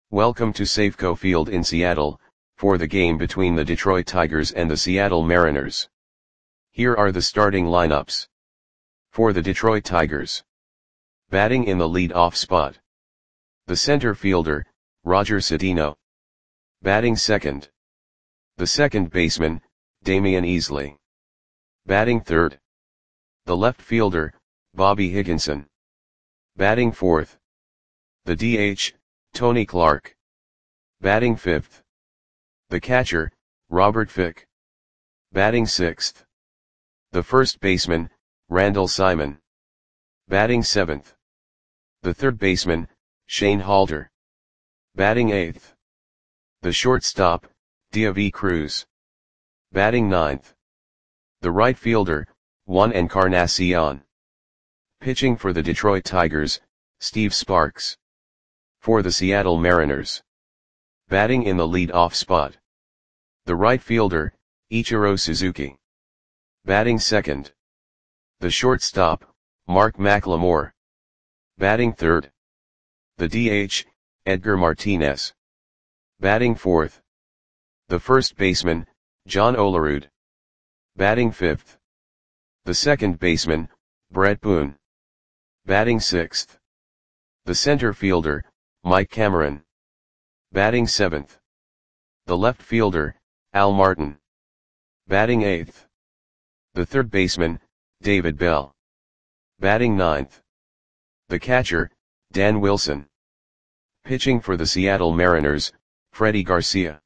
Welcome to Safeco Field in Seattle, for the game between the Detroit Tigers and the Seattle Mariners. Here are the starting lineups. For the Detroit Tigers. Batting in the lead-off spot. The center fielder, Roger Cedeno. Batting second. The second baseman, Damian Easley. Batting third. The left fielder, Bobby Higginson. Batting fourth. The DH, Tony Clark. Batting fifth. The catcher, Robert Fick. Batting sixth. The first baseman, Randall Simon. Batting seventh. The third baseman, Shane Halter. Batting eighth. The shortstop, Deivi Cruz. Batting ninth. The right fielder, Juan Encarnacion. Pitching for the Detroit Tigers, Steve Sparks. For the Seattle Mariners. Batting in the lead-off spot. The right fielder, Ichiro Suzuki. Batting second. The shortstop, Mark McLemore. Batting third. The DH, Edgar Martinez. Batting fourth. The first baseman, John Olerud. Batting fifth. The second baseman, Brett Boone. Batting sixth. The center fielder, Mike Cameron. Batting seventh. The left fielder, Al Martin. Batting eighth. The third baseman, David Bell. Batting ninth. The catcher, Dan Wilson. Pitching for the Seattle Mariners, Freddie Garcia.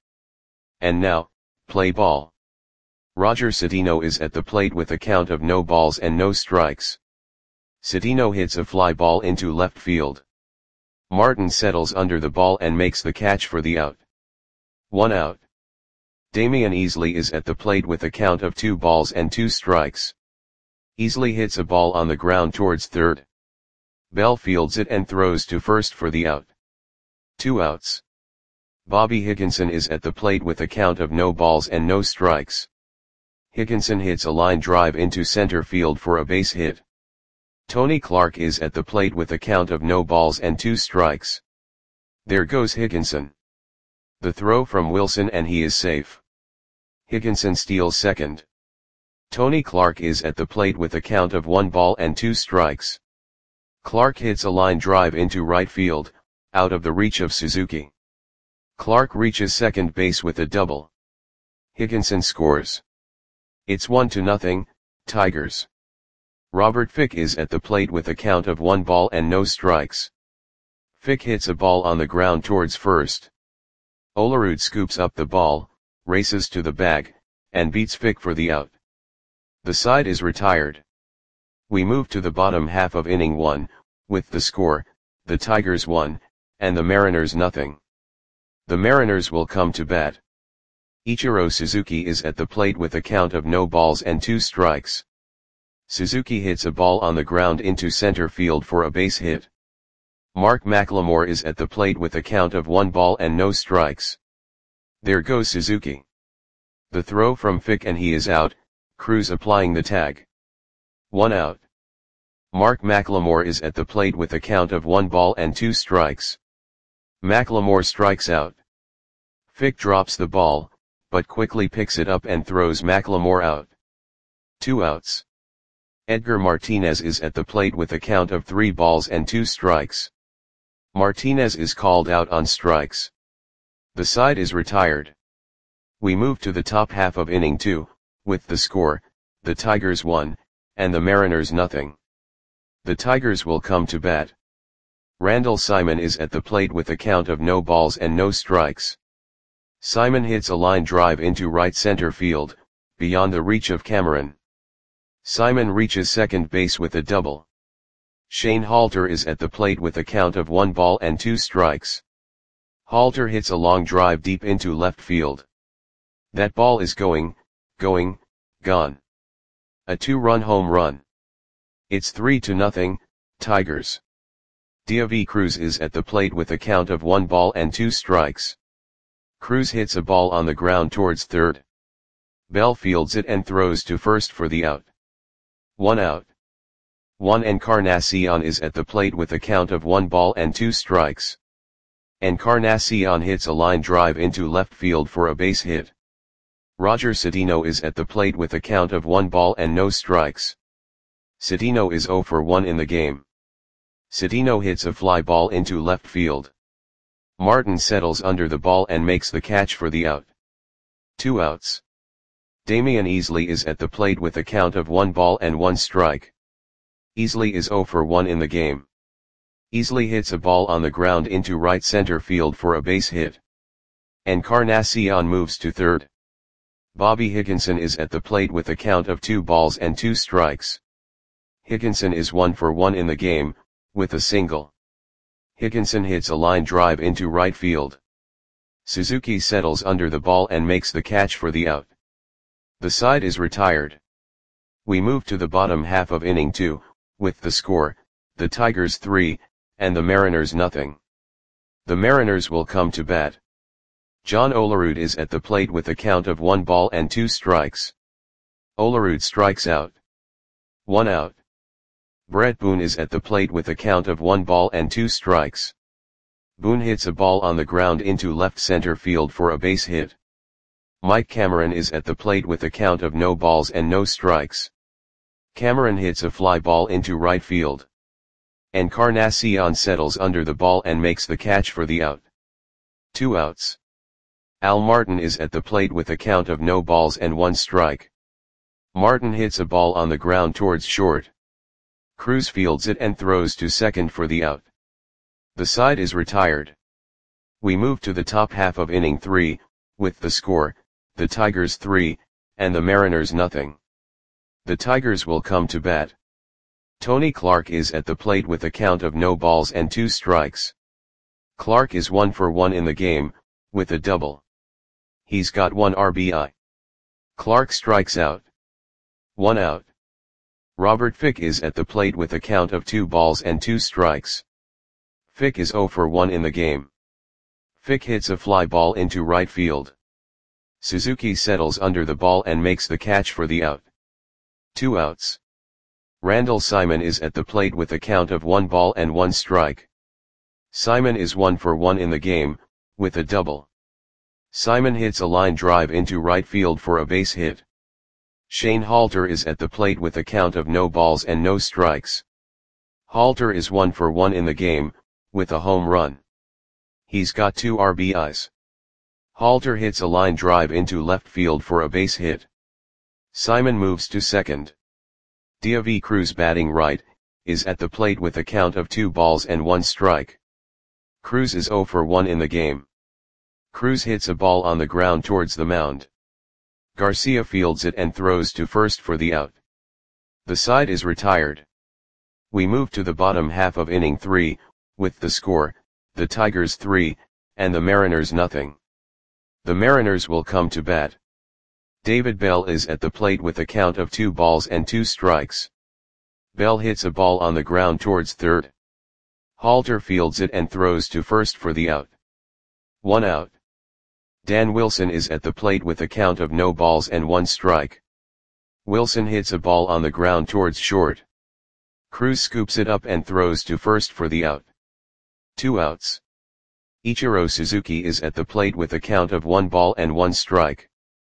And now, play ball. Roger Cedeno is at the plate with a count of no balls and no strikes. Cedeno hits a fly ball into left field. Martin settles under the ball and makes the catch for the out. 1 out. Damian Easley is at the plate with a count of 2 balls and 2 strikes. Easley hits a ball on the ground towards third. Bell fields it and throws to first for the out. 2 outs. Bobby Higginson is at the plate with a count of no balls and no strikes. Higginson hits a line drive into center field for a base hit. Tony Clark is at the plate with a count of no balls and 2 strikes. There goes Higginson. The throw from Wilson and he is safe. Higginson steals second. Tony Clark is at the plate with a count of 1 ball and 2 strikes. Clark hits a line drive into right field, out of the reach of Suzuki. Clark reaches second base with a double. Higginson scores. It's 1-0, Tigers. Robert Fick is at the plate with a count of 1 ball and no strikes. Fick hits a ball on the ground towards first. Olerud scoops up the ball, races to the bag, and beats Fick for the out. The side is retired. We move to the bottom half of inning 1, with the score, the Tigers 1, and the Mariners 0. The Mariners will come to bat. Ichiro Suzuki is at the plate with a count of no balls and 2 strikes. Suzuki hits a ball on the ground into center field for a base hit. Mark McLemore is at the plate with a count of 1 ball and no strikes. There goes Suzuki. The throw from Fick and he is out, Cruz applying the tag. 1 out. Mark McLemore is at the plate with a count of 1 ball and 2 strikes. McLemore strikes out. Fick drops the ball, but quickly picks it up and throws McLemore out. 2 outs. Edgar Martinez is at the plate with a count of 3 balls and 2 strikes. Martinez is called out on strikes. The side is retired. We move to the top half of inning 2, with the score, the Tigers 1, and the Mariners 0. The Tigers will come to bat. Randall Simon is at the plate with a count of no balls and no strikes. Simon hits a line drive into right center field, beyond the reach of Cameron. Simon reaches second base with a double. Shane Halter is at the plate with a count of 1 ball and 2 strikes. Halter hits a long drive deep into left field. That ball is gone. A 2-run home run. It's 3-0, Tigers. Deivi Cruz is at the plate with a count of 1 ball and 2 strikes. Cruz hits a ball on the ground towards third. Bell fields it and throws to first for the out. 1 out. Juan Encarnacion is at the plate with a count of 1 ball and 2 strikes. Encarnacion hits a line drive into left field for a base hit. Roger Cedeno is at the plate with a count of 1 ball and no strikes. Cedeno is 0 for 1 in the game. Cedeno hits a fly ball into left field. Martin settles under the ball and makes the catch for the out. 2 outs. Damian Easley is at the plate with a count of 1 ball and 1 strike. Easley is 0 for 1 in the game. Easley hits a ball on the ground into right center field for a base hit. Encarnacion moves to third. Bobby Higginson is at the plate with a count of 2 balls and 2 strikes. Higginson is 1 for 1 in the game, with a single. Higginson hits a line drive into right field. Suzuki settles under the ball and makes the catch for the out. The side is retired. We move to the bottom half of inning 2, with the score, the Tigers 3, and the Mariners nothing. The Mariners will come to bat. John Olerud is at the plate with a count of 1 ball and 2 strikes. Olerud strikes out. 1 out. Brett Boone is at the plate with a count of 1 ball and 2 strikes. Boone hits a ball on the ground into left center field for a base hit. Mike Cameron is at the plate with a count of no balls and no strikes. Cameron hits a fly ball into right field. Encarnacion settles under the ball and makes the catch for the out. 2 outs. Al Martin is at the plate with a count of no balls and 1 strike. Martin hits a ball on the ground towards short. Cruz fields it and throws to second for the out. The side is retired. We move to the top half of inning 3, with the score, the Tigers 3, and the Mariners nothing. The Tigers will come to bat. Tony Clark is at the plate with a count of no balls and 2 strikes. Clark is 1 for 1 in the game, with a double. He's got 1 RBI. Clark strikes out. 1 out. Robert Fick is at the plate with a count of 2 balls and 2 strikes. Fick is 0 for 1 in the game. Fick hits a fly ball into right field. Suzuki settles under the ball and makes the catch for the out. 2 outs. Randall Simon is at the plate with a count of 1 ball and 1 strike. Simon is 1 for 1 in the game, with a double. Simon hits a line drive into right field for a base hit. Shane Halter is at the plate with a count of no balls and no strikes. Halter is 1 for 1 in the game, with a home run. He's got 2 RBIs. Halter hits a line drive into left field for a base hit. Simon moves to second. Diavi Cruz, batting right, is at the plate with a count of 2 balls and 1 strike. Cruz is 0 for 1 in the game. Cruz hits a ball on the ground towards the mound. Garcia fields it and throws to first for the out. The side is retired. We move to the bottom half of inning 3, with the score, the Tigers 3, and the Mariners nothing. The Mariners will come to bat. David Bell is at the plate with a count of 2 balls and 2 strikes. Bell hits a ball on the ground towards third. Halter fields it and throws to first for the out. 1 out. Dan Wilson is at the plate with a count of no balls and 1 strike. Wilson hits a ball on the ground towards short. Cruz scoops it up and throws to first for the out. 2 outs. Ichiro Suzuki is at the plate with a count of 1 ball and 1 strike.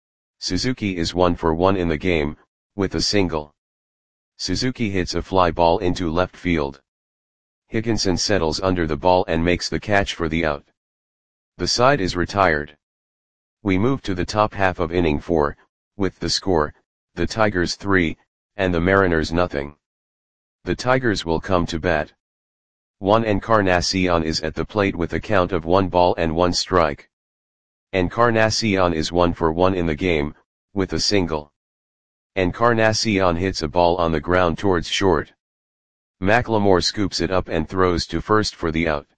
Suzuki is 1 for 1 in the game, with a single. Suzuki hits a fly ball into left field. Higginson settles under the ball and makes the catch for the out. The side is retired. We move to the top half of inning 4, with the score, the Tigers 3, and the Mariners nothing. The Tigers will come to bat. Juan Encarnacion is at the plate with a count of 1 ball and 1 strike. Encarnacion is 1 for 1 in the game, with a single. Encarnacion hits a ball on the ground towards short. McLemore scoops it up and throws to first for the out.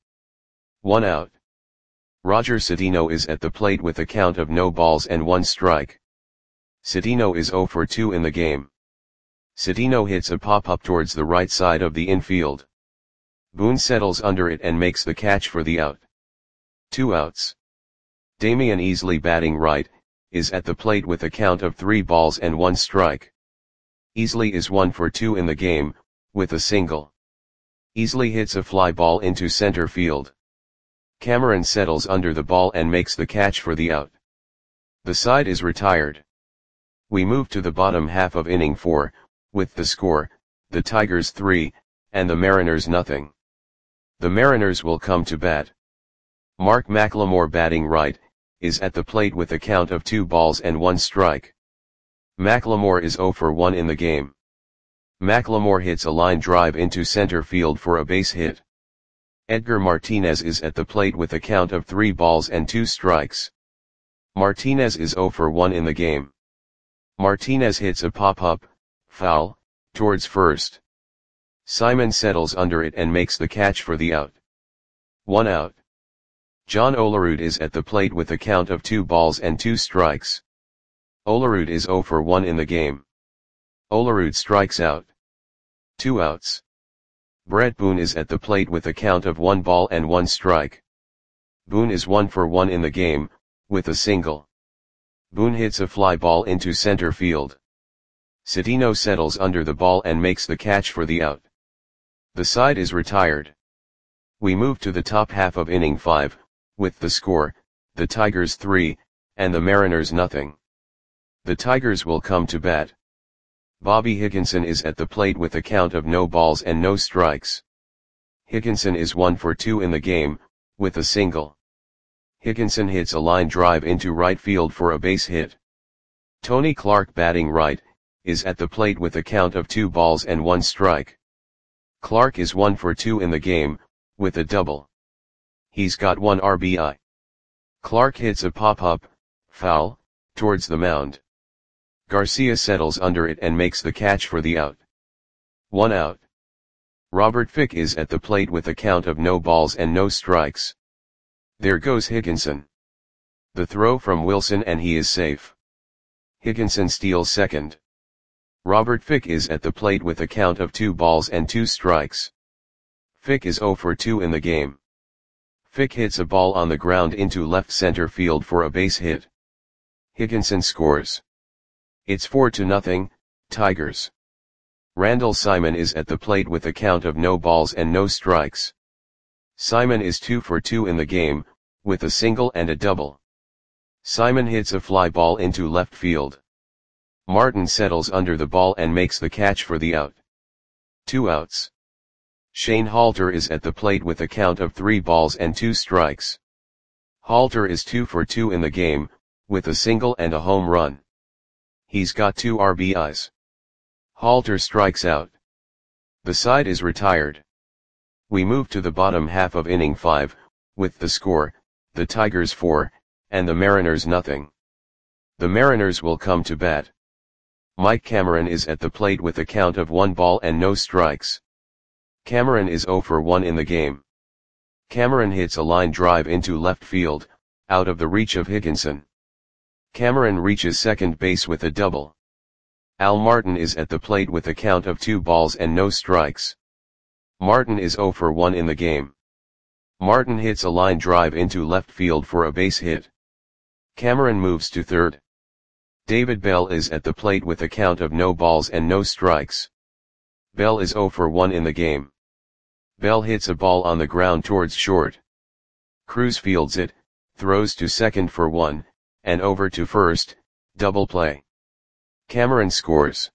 1 out. Roger Cedeno is at the plate with a count of no balls and 1 strike. Cedeno is 0 for 2 in the game. Cedeno hits a pop-up towards the right side of the infield. Boone settles under it and makes the catch for the out. 2 outs. Damian Easley, batting right, is at the plate with a count of 3 balls and 1 strike. Easley is 1 for 2 in the game, with a single. Easley hits a fly ball into center field. Cameron settles under the ball and makes the catch for the out. The side is retired. We move to the bottom half of inning 4, with the score, the Tigers 3, and the Mariners nothing. The Mariners will come to bat. Mark McLemore, batting right, is at the plate with a count of 2 balls and 1 strike. McLemore is 0 for 1 in the game. McLemore hits a line drive into center field for a base hit. Edgar Martinez is at the plate with a count of 3 balls and 2 strikes. Martinez is 0 for 1 in the game. Martinez hits a pop-up, foul, towards first. Simon settles under it and makes the catch for the out. 1 out. John Olerud is at the plate with a count of 2 balls and 2 strikes. Olerud is 0 for 1 in the game. Olerud strikes out. 2 outs. Brett Boone is at the plate with a count of 1 ball and 1 strike. Boone is 1 for 1 in the game, with a single. Boone hits a fly ball into center field. Cedeno settles under the ball and makes the catch for the out. The side is retired. We move to the top half of inning 5, with the score, the Tigers 3, and the Mariners nothing. The Tigers will come to bat. Bobby Higginson is at the plate with a count of no balls and no strikes. Higginson is 1 for 2 in the game, with a single. Higginson hits a line drive into right field for a base hit. Tony Clark, batting right, is at the plate with a count of 2 balls and 1 strike. Clark is 1 for 2 in the game, with a double. He's got 1 RBI. Clark hits a pop-up, foul, towards the mound. Garcia settles under it and makes the catch for the out. 1 out. Robert Fick is at the plate with a count of no balls and no strikes. There goes Higginson. The throw from Wilson and he is safe. Higginson steals second. Robert Fick is at the plate with a count of 2 balls and 2 strikes. Fick is 0 for 2 in the game. Fick hits a ball on the ground into left center field for a base hit. Higginson scores. It's 4-0, Tigers. Randall Simon is at the plate with a count of no balls and no strikes. Simon is 2 for 2 in the game, with a single and a double. Simon hits a fly ball into left field. Martin settles under the ball and makes the catch for the out. 2 outs. Shane Halter is at the plate with a count of 3 balls and 2 strikes. Halter is 2 for 2 in the game, with a single and a home run. He's got 2 RBIs. Halter strikes out. The side is retired. We move to the bottom half of inning 5, with the score, the Tigers 4, and the Mariners nothing. The Mariners will come to bat. Mike Cameron is at the plate with a count of 1 ball and no strikes. Cameron is 0 for 1 in the game. Cameron hits a line drive into left field, out of the reach of Higginson. Cameron reaches second base with a double. Al Martin is at the plate with a count of 2 balls and no strikes. Martin is 0 for 1 in the game. Martin hits a line drive into left field for a base hit. Cameron moves to third. David Bell is at the plate with a count of no balls and no strikes. Bell is 0 for 1 in the game. Bell hits a ball on the ground towards short. Cruz fields it, throws to second for 1, and over to first, double play. Cameron scores.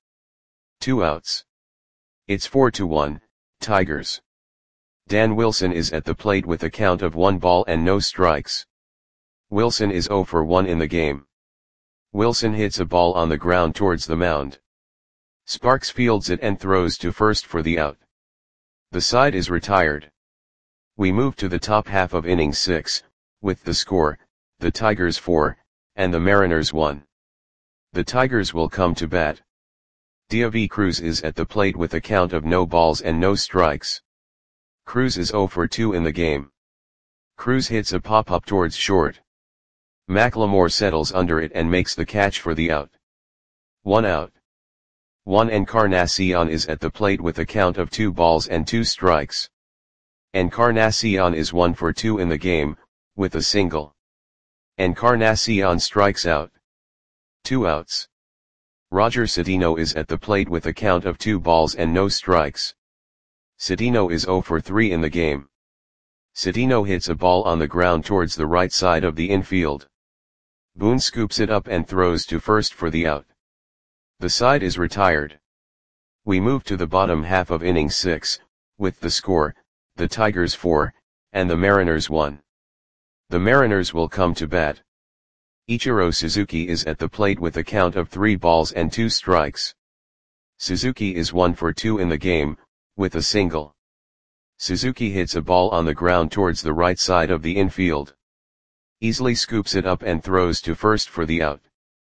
2 outs. It's 4-1, Tigers. Dan Wilson is at the plate with a count of 1 ball and no strikes. Wilson is 0 for 1 in the game. Wilson hits a ball on the ground towards the mound. Sparks fields it and throws to first for the out. The side is retired. We move to the top half of inning 6, with the score, the Tigers 4, and the Mariners 1. The Tigers will come to bat. Deivi Cruz is at the plate with a count of no balls and no strikes. Cruz is 0 for 2 in the game. Cruz hits a pop-up towards short. McLemore settles under it and makes the catch for the out. 1 out. Juan Encarnacion is at the plate with a count of 2 balls and 2 strikes. Encarnacion is 1 for 2 in the game, with a single. Encarnacion strikes out. 2 outs. Roger Cedeno is at the plate with a count of 2 balls and no strikes. Cedeno is 0 for 3 in the game. Citino hits a ball on the ground towards the right side of the infield. Boone scoops it up and throws to first for the out. The side is retired. We move to the bottom half of inning 6, with the score, the Tigers 4, and the Mariners 1. The Mariners will come to bat. Ichiro Suzuki is at the plate with a count of 3 balls and 2 strikes. Suzuki is 1 for 2 in the game, with a single. Suzuki hits a ball on the ground towards the right side of the infield. Easily scoops it up and throws to first for the out.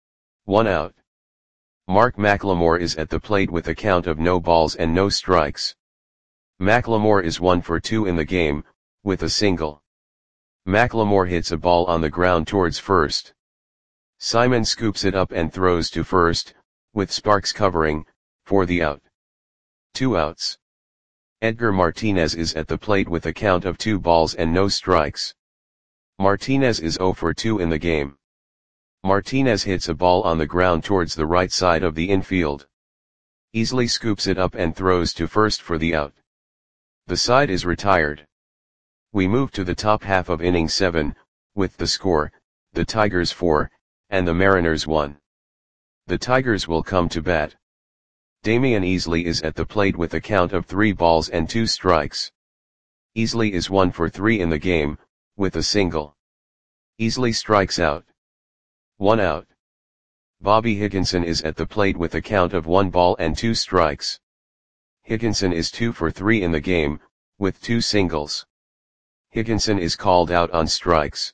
1 out. Mark McLemore is at the plate with a count of no balls and no strikes. McLemore is 1 for 2 in the game, with a single. McLemore hits a ball on the ground towards first. Simon scoops it up and throws to first, with Sparks covering, for the out. 2 outs. Edgar Martinez is at the plate with a count of 2 balls and no strikes. Martinez is 0 for 2 in the game. Martinez hits a ball on the ground towards the right side of the infield. Easily scoops it up and throws to first for the out. The side is retired. We move to the top half of inning 7, with the score, the Tigers 4, and the Mariners 1. The Tigers will come to bat. Damian Easley is at the plate with a count of 3 balls and 2 strikes. Easley is 1 for 3 in the game, with a single. Easley strikes out. 1 out. Bobby Higginson is at the plate with a count of 1 ball and 2 strikes. Higginson is 2 for 3 in the game, with 2 singles. Higginson is called out on strikes.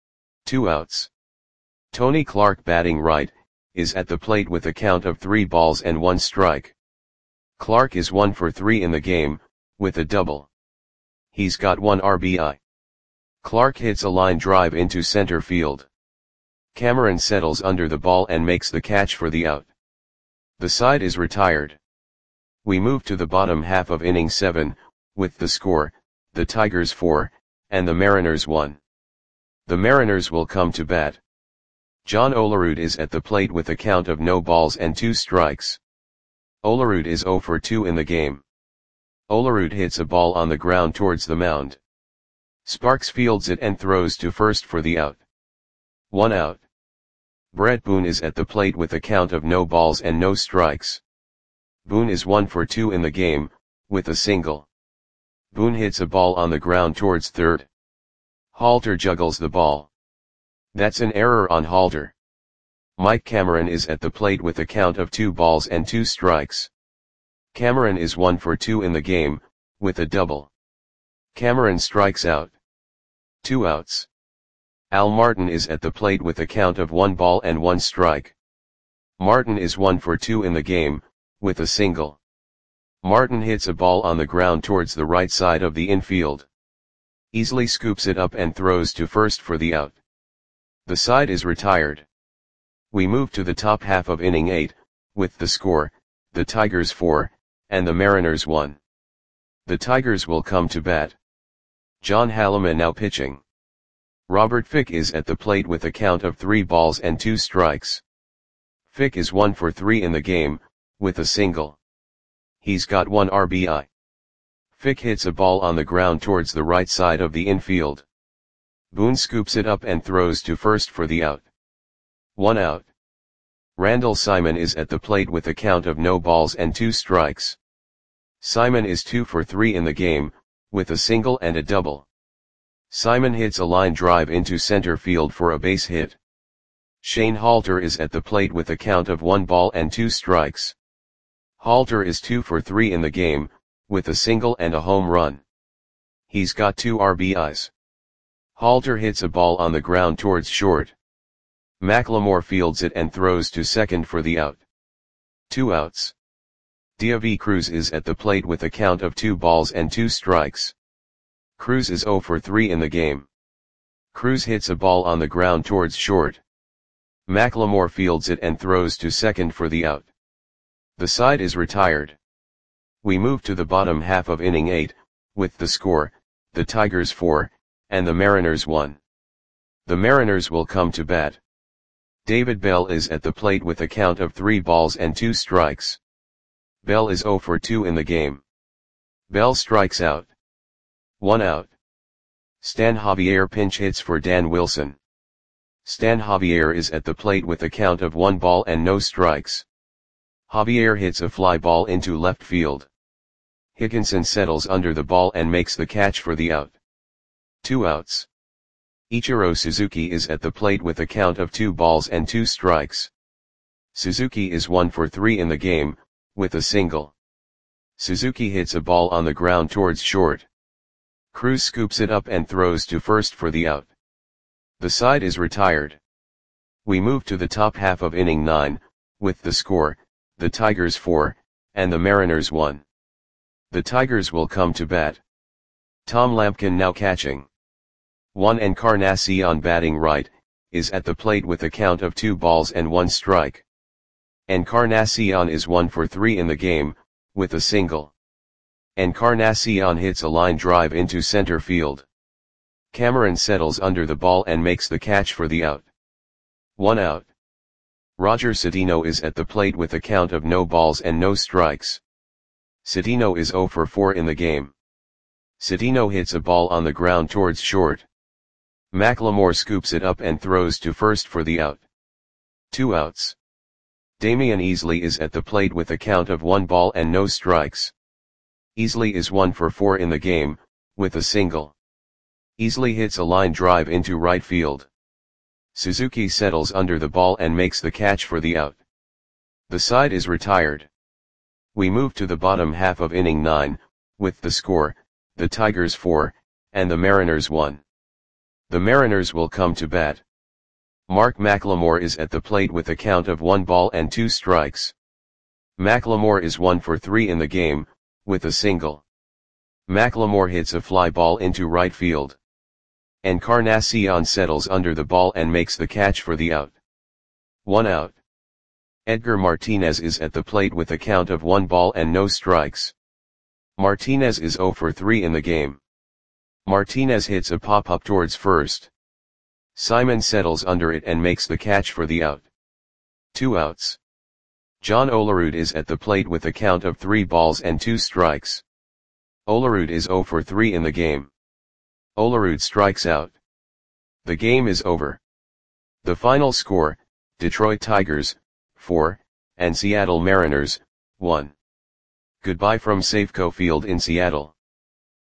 2 outs. Tony Clark, batting right, is at the plate with a count of 3 balls and 1 strike. Clark is 1 for 3 in the game, with a double. He's got 1 RBI. Clark hits a line drive into center field. Cameron settles under the ball and makes the catch for the out. The side is retired. We move to the bottom half of inning 7, with the score, the Tigers 4, and the Mariners 1. The Mariners will come to bat. John Olerud is at the plate with a count of no balls and 2 strikes. Olerud is 0 for 2 in the game. Olerud hits a ball on the ground towards the mound. Sparks fields it and throws to first for the out. 1 out. Brett Boone is at the plate with a count of no balls and no strikes. Boone is 1 for 2 in the game, with a single. Boone hits a ball on the ground towards third. Halter juggles the ball. That's an error on Halter. Mike Cameron is at the plate with a count of 2 balls and 2 strikes. Cameron is 1 for 2 in the game, with a double. Cameron strikes out. 2 outs. Al Martin is at the plate with a count of 1 ball and 1 strike. Martin is 1 for 2 in the game, with a single. Martin hits a ball on the ground towards the right side of the infield. Easily scoops it up and throws to first for the out. The side is retired. We move to the top half of inning 8, with the score, the Tigers 4, and the Mariners 1. The Tigers will come to bat. John Halliman now pitching. Robert Fick is at the plate with a count of 3 balls and 2 strikes. Fick is 1 for 3 in the game, with a single. He's got 1 RBI. Fick hits a ball on the ground towards the right side of the infield. Boone scoops it up and throws to first for the out. 1 out. Randall Simon is at the plate with a count of no balls and 2 strikes. Simon is 2 for 3 in the game, with a single and a double. Simon hits a line drive into center field for a base hit. Shane Halter is at the plate with a count of 1 ball and 2 strikes. Halter is 2 for 3 in the game, with a single and a home run. He's got 2 RBIs. Halter hits a ball on the ground towards short. McLemore fields it and throws to second for the out. 2 outs. Diavi Cruz is at the plate with a count of 2 balls and 2 strikes. Cruz is 0 for 3 in the game. Cruz hits a ball on the ground towards short. McLemore fields it and throws to second for the out. The side is retired. We move to the bottom half of inning 8, with the score, the Tigers 4, and the Mariners 1. The Mariners will come to bat. David Bell is at the plate with a count of 3 balls and 2 strikes. Bell is 0 for 2 in the game. Bell strikes out. 1 out. Stan Javier pinch hits for Dan Wilson. Stan Javier is at the plate with a count of 1 ball and no strikes. Javier hits a fly ball into left field. Higginson settles under the ball and makes the catch for the out. 2 outs. Ichiro Suzuki is at the plate with a count of 2 balls and 2 strikes. Suzuki is 1 for 3 in the game, with a single. Suzuki hits a ball on the ground towards short. Cruz scoops it up and throws to first for the out. The side is retired. We move to the top half of inning 9, with the score, the Tigers 4, and the Mariners 1. The Tigers will come to bat. Tom Lampkin now catching. Juan Encarnacion batting right, is at the plate with a count of 2 balls and 1 strike. Encarnacion is 1 for 3 in the game, with a single. Encarnacion hits a line drive into center field. Cameron settles under the ball and makes the catch for the out. 1 out. Roger Cedeno is at the plate with a count of no balls and no strikes. Cedeno is 0 for 4 in the game. Cedeno hits a ball on the ground towards short. McLemore scoops it up and throws to first for the out. 2 outs. Damian Easley is at the plate with a count of 1 ball and no strikes. Easley is 1 for 4 in the game, with a single. Easley hits a line drive into right field. Suzuki settles under the ball and makes the catch for the out. The side is retired. We move to the bottom half of inning 9, with the score, the Tigers 4, and the Mariners 1. The Mariners will come to bat. Mark McLemore is at the plate with a count of 1 ball and 2 strikes. McLemore is 1 for 3 in the game, with a single. McLemore hits a fly ball into right field. Encarnacion settles under the ball and makes the catch for the out. 1 out. Edgar Martinez is at the plate with a count of 1 ball and no strikes. Martinez is 0 for 3 in the game. Martinez hits a pop-up towards first. Simon settles under it and makes the catch for the out. 2 outs. John Olerud is at the plate with a count of 3 balls and 2 strikes. Olerud is 0 for 3 in the game. Olerud strikes out. The game is over. The final score, Detroit Tigers, 4, and Seattle Mariners, 1. Goodbye from Safeco Field in Seattle.